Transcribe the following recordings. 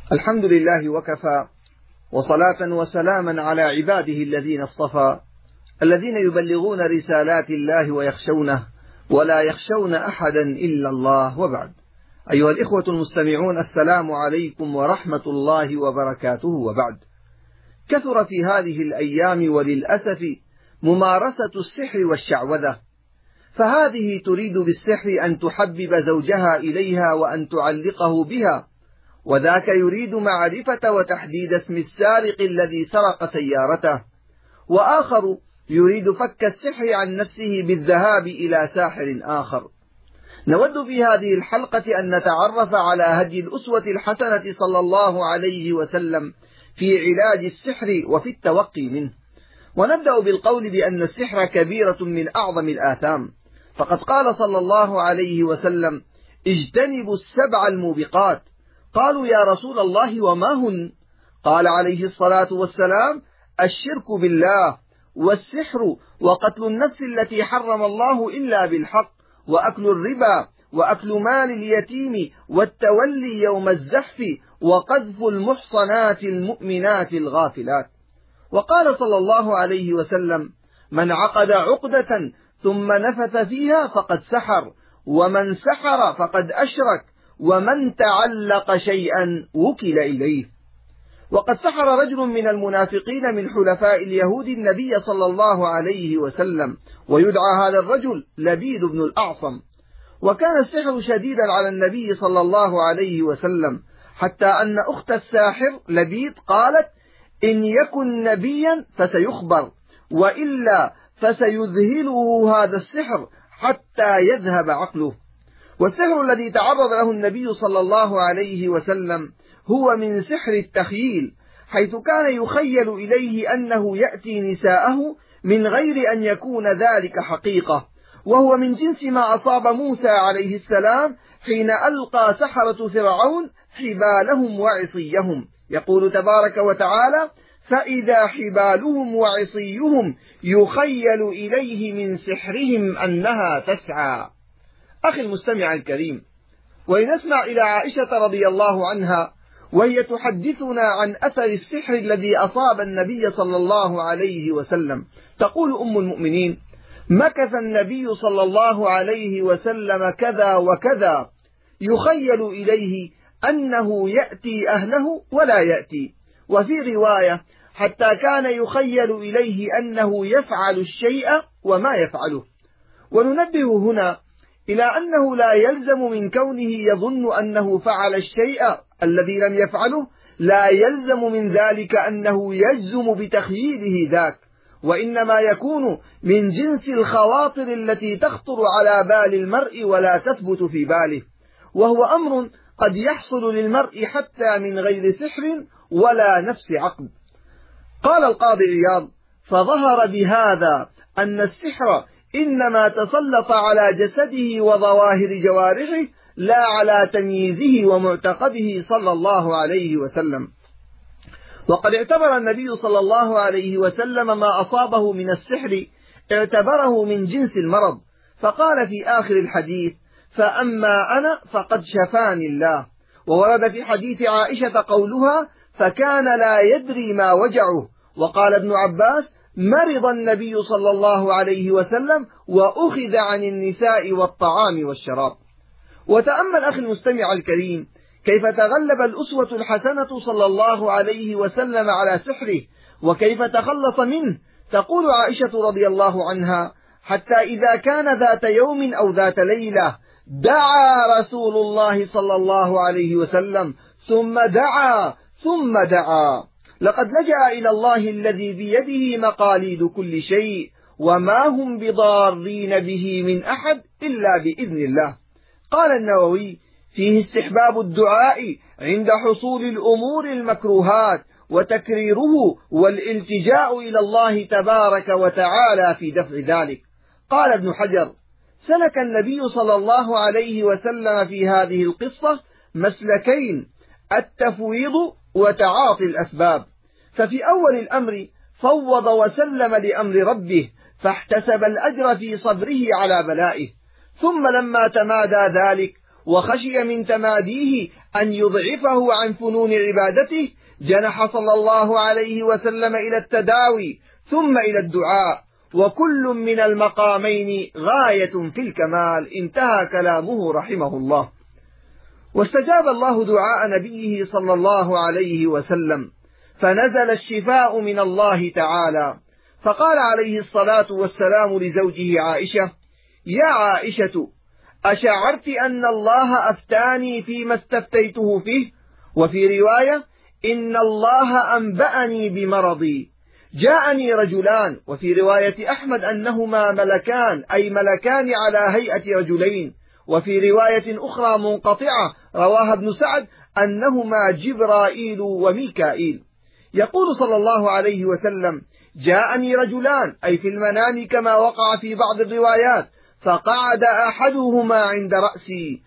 الحمد لله وكفى، وصلاة وسلاما على عباده الذين اصطفى، الذين يبلغون رسالات الله ويخشونه ولا يخشون أحدا إلا الله، وبعد. أيها الإخوة المستمعون، السلام عليكم ورحمة الله وبركاته، وبعد. كثر في هذه الأيام وللأسف ممارسة السحر والشعوذة، فهذه تريد بالسحر أن تحبب زوجها إليها وأن تعلقه بها، وذاك يريد معرفة وتحديد اسم السارق الذي سرق سيارته، وآخر يريد فك السحر عن نفسه بالذهاب إلى ساحر آخر. نود في هذه الحلقة أن نتعرف على هدي الأسوة الحسنة صلى الله عليه وسلم في علاج السحر وفي التوقي منه. ونبدأ بالقول بأن السحر كبيرة من أعظم الآثام، فقد قال صلى الله عليه وسلم: اجتنبوا السبع الموبقات. قالوا: يا رسول الله وما هن؟ قال عليه الصلاة والسلام: الشرك بالله، والسحر، وقتل النفس التي حرم الله إلا بالحق، وأكل الربا، وأكل مال اليتيم، والتولي يوم الزحف، وقذف المحصنات المؤمنات الغافلات. وقال صلى الله عليه وسلم: من عقد عقدة ثم نفث فيها فقد سحر، ومن سحر فقد أشرك، ومن تعلق شيئا وكل إليه. وقد سحر رجل من المنافقين من حلفاء اليهود النبي صلى الله عليه وسلم، ويدعى هذا الرجل لبيد بن الأعصم. وكان السحر شديدا على النبي صلى الله عليه وسلم، حتى أن أخت الساحر لبيد قالت: إن يكن نبيا فسيخبر، وإلا فسيذهله هذا السحر حتى يذهب عقله. والسحر الذي تعرض له النبي صلى الله عليه وسلم هو من سحر التخييل، حيث كان يخيل إليه أنه يأتي نساءه من غير أن يكون ذلك حقيقة، وهو من جنس ما أصاب موسى عليه السلام حين ألقى سحرة فرعون حبالهم وعصيهم. يقول تبارك وتعالى: فإذا حبالهم وعصيهم يخيل إليه من سحرهم أنها تسعى. أخي المستمع الكريم، ولنسمع إلى عائشة رضي الله عنها وهي تحدثنا عن أثر السحر الذي أصاب النبي صلى الله عليه وسلم. تقول أم المؤمنين: مكث النبي صلى الله عليه وسلم كذا وكذا، يخيل إليه أنه يأتي أهله ولا يأتي. وفي رواية: حتى كان يخيل إليه أنه يفعل الشيء وما يفعله. وننبه هنا إلى أنه لا يلزم من كونه يظن أنه فعل الشيء الذي لم يفعله، لا يلزم من ذلك أنه يجزم بتخييله ذاك، وإنما يكون من جنس الخواطر التي تخطر على بال المرء ولا تثبت في باله، وهو أمر قد يحصل للمرء حتى من غير سحر ولا نفس عقد. قال القاضي عياض: فظهر بهذا أن السحر إنما تسلط على جسده وظواهر جوارحه، لا على تمييزه ومعتقده صلى الله عليه وسلم. وقد اعتبر النبي صلى الله عليه وسلم ما أصابه من السحر اعتبره من جنس المرض، فقال في آخر الحديث: فأما أنا فقد شفاني الله. وورد في حديث عائشة قولها: فكان لا يدري ما وجعه. وقال ابن عباس: مرض النبي صلى الله عليه وسلم وأخذ عن النساء والطعام والشراب. وتأمل أخي المستمع الكريم كيف تغلب الأسوة الحسنة صلى الله عليه وسلم على سحره، وكيف تخلص منه. تقول عائشة رضي الله عنها: حتى إذا كان ذات يوم أو ذات ليلة دعا رسول الله صلى الله عليه وسلم ثم دعا ثم دعا، لقد لجأ إلى الله الذي بيده مقاليد كل شيء، وما هم بضارين به من أحد إلا بإذن الله. قال النووي: فيه استحباب الدعاء عند حصول الأمور المكروهات، وتكريره والالتجاء إلى الله تبارك وتعالى في دفع ذلك. قال ابن حجر: سلك النبي صلى الله عليه وسلم في هذه القصة مسلكين: التفويض وتعاطي الأسباب. ففي أول الأمر فوض وسلم لأمر ربه، فاحتسب الأجر في صبره على بلائه، ثم لما تمادى ذلك وخشي من تماديه أن يضعفه عن فنون عبادته جنح صلى الله عليه وسلم إلى التداوي ثم إلى الدعاء، وكل من المقامين غاية في الكمال. انتهى كلامه رحمه الله. واستجاب الله دعاء نبيه صلى الله عليه وسلم، فنزل الشفاء من الله تعالى، فقال عليه الصلاة والسلام لزوجه عائشة: يا عائشة، أشعرت أن الله أفتاني فيما استفتيته فيه؟ وفي رواية: إن الله أنبأني بمرضي. جاءني رجلان، وفي رواية أحمد أنهما ملكان، أي ملكان على هيئة رجلين، وفي رواية أخرى منقطعة رواها ابن سعد أنهما جبرائيل وميكائيل. يقول صلى الله عليه وسلم: جاءني رجلان، أي في المنام كما وقع في بعض الروايات، فقعد أحدهما عند رأسي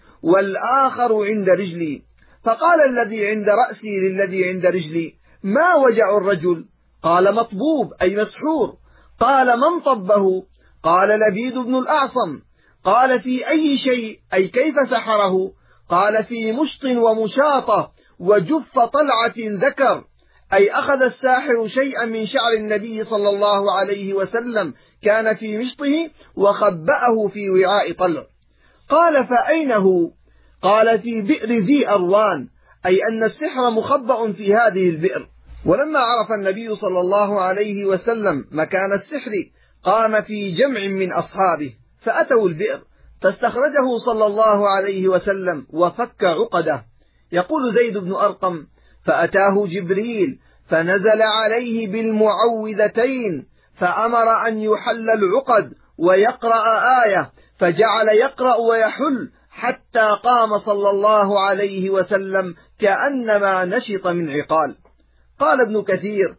والآخر عند رجلي، فقال الذي عند رأسي للذي عند رجلي: ما وجع الرجل؟ قال: مطبوب، أي مسحور. قال: من طبه؟ قال: لبيد بن الأعصم. قال: في أي شيء؟ أي كيف سحره؟ قال: في مشط ومشاطة وجف طلعة ذكر، أي أخذ الساحر شيئا من شعر النبي صلى الله عليه وسلم كان في مشطه وخبأه في وعاء طلع. قال: فأين هو؟ قال: في بئر ذي أروان، أي أن السحر مخبأ في هذه البئر. ولما عرف النبي صلى الله عليه وسلم مكان السحر قام في جمع من أصحابه فأتوا البئر، فاستخرجه صلى الله عليه وسلم وفك عقده. يقول زيد بن أرقم: فأتاه جبريل فنزل عليه بالمعوذتين، فأمر أن يحل العقد ويقرأ آية، فجعل يقرأ ويحل حتى قام صلى الله عليه وسلم كأنما نشط من عقال. قال ابن كثير: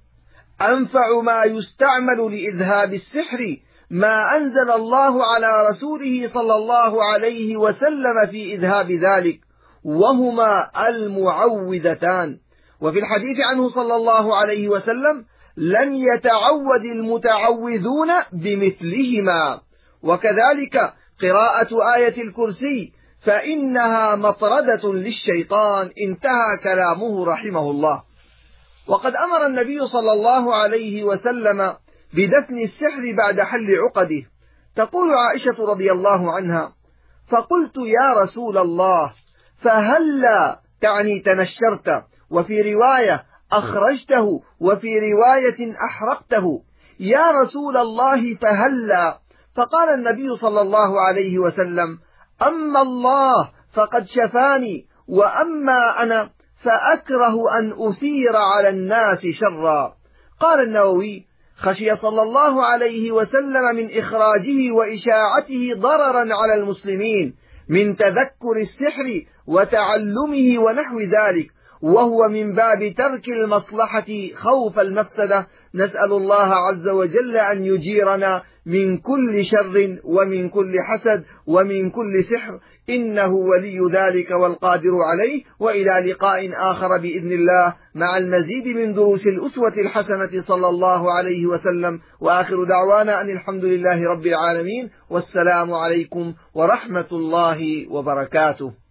أنفع ما يستعمل لإذهاب السحر ما أنزل الله على رسوله صلى الله عليه وسلم في إذهاب ذلك، وهما المعوذتان. وفي الحديث عنه صلى الله عليه وسلم: لم يتعوذ المتعوذون بمثلهما. وكذلك قراءة آية الكرسي فإنها مطردة للشيطان. انتهى كلامه رحمه الله. وقد أمر النبي صلى الله عليه وسلم بدفن السحر بعد حل عقده. تقول عائشة رضي الله عنها: فقلت: يا رسول الله، فهلا، تعني تنشرت، وفي رواية أخرجته، وفي رواية أحرقته، يا رسول الله فهلا؟ فقال النبي صلى الله عليه وسلم: أما الله فقد شفاني، وأما أنا فأكره أن أثير على الناس شرا. قال النووي: خشي صلى الله عليه وسلم من إخراجه وإشاعته ضررا على المسلمين من تذكر السحر وتعلمه ونحو ذلك، وهو من باب ترك المصلحة خوف المفسدة. نسأل الله عز وجل أن يجيرنا من كل شر ومن كل حسد ومن كل سحر، إنه ولي ذلك والقادر عليه. وإلى لقاء آخر بإذن الله مع المزيد من دروس الأسوة الحسنة صلى الله عليه وسلم، وآخر دعوانا أن الحمد لله رب العالمين، والسلام عليكم ورحمة الله وبركاته.